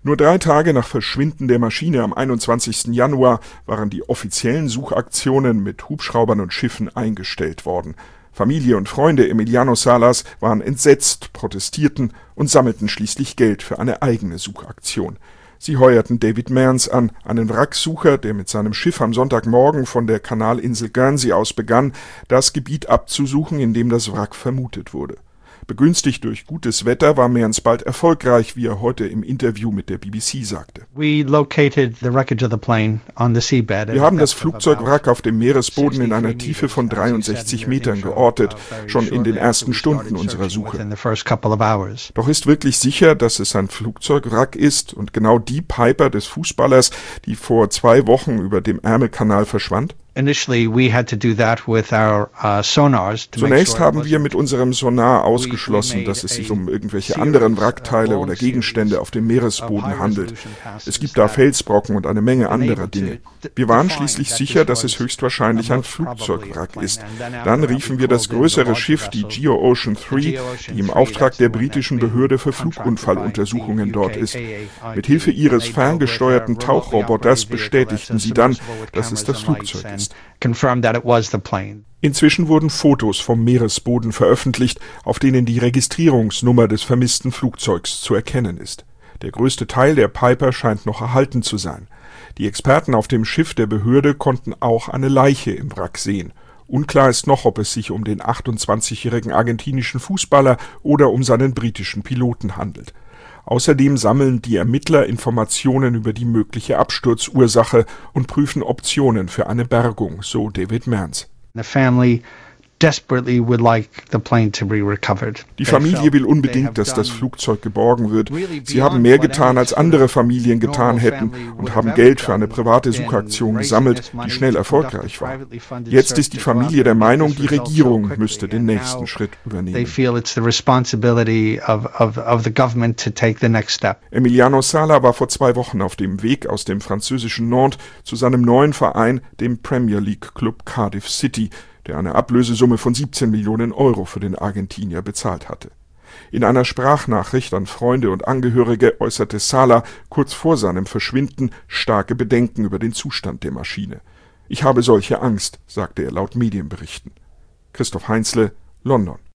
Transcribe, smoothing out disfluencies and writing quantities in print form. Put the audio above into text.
Nur 3 Tage nach Verschwinden der Maschine am 21. Januar waren die offiziellen Suchaktionen mit Hubschraubern und Schiffen eingestellt worden. Familie und Freunde Emiliano Salas waren entsetzt, protestierten und sammelten schließlich Geld für eine eigene Suchaktion. Sie heuerten David Mearns an, einen Wracksucher, der mit seinem Schiff am Sonntagmorgen von der Kanalinsel Guernsey aus begann, das Gebiet abzusuchen, in dem das Wrack vermutet wurde. Begünstigt durch gutes Wetter war Mearns bald erfolgreich, wie er heute im Interview mit der BBC sagte. Wir haben das Flugzeugwrack auf dem Meeresboden in einer Tiefe von 63 Metern geortet, schon in den ersten Stunden unserer Suche. Doch ist wirklich sicher, dass es ein Flugzeugwrack ist und genau die Piper des Fußballers, die vor 2 Wochen über dem Ärmelkanal verschwand? Zunächst haben wir mit unserem Sonar ausgeschlossen, dass es sich um irgendwelche anderen Wrackteile oder Gegenstände auf dem Meeresboden handelt. Es gibt da Felsbrocken und eine Menge anderer Dinge. Wir waren schließlich sicher, dass es höchstwahrscheinlich ein Flugzeugwrack ist. Dann riefen wir das größere Schiff, die Geo-Ocean 3, die im Auftrag der britischen Behörde für Flugunfalluntersuchungen dort ist. Mit Hilfe ihres ferngesteuerten Tauchroboters bestätigten sie dann, dass es das Flugzeug ist. Inzwischen wurden Fotos vom Meeresboden veröffentlicht, auf denen die Registrierungsnummer des vermissten Flugzeugs zu erkennen ist. Der größte Teil der Piper scheint noch erhalten zu sein. Die Experten auf dem Schiff der Behörde konnten auch eine Leiche im Wrack sehen. Unklar ist noch, ob es sich um den 28-jährigen argentinischen Fußballer oder um seinen britischen Piloten handelt. Außerdem sammeln die Ermittler Informationen über die mögliche Absturzursache und prüfen Optionen für eine Bergung, so David Mearns. Die Familie will unbedingt, dass das Flugzeug geborgen wird. Sie haben mehr getan, als andere Familien getan hätten und haben Geld für eine private Suchaktion gesammelt, die schnell erfolgreich war. Jetzt ist die Familie der Meinung, die Regierung müsste den nächsten Schritt übernehmen. Emiliano Sala war vor 2 Wochen auf dem Weg aus dem französischen Nantes zu seinem neuen Verein, dem Premier League Club Cardiff City, der eine Ablösesumme von 17 Millionen Euro für den Argentinier bezahlt hatte. In einer Sprachnachricht an Freunde und Angehörige äußerte Sala kurz vor seinem Verschwinden starke Bedenken über den Zustand der Maschine. Ich habe solche Angst, sagte er laut Medienberichten. Christoph Heinzle, London.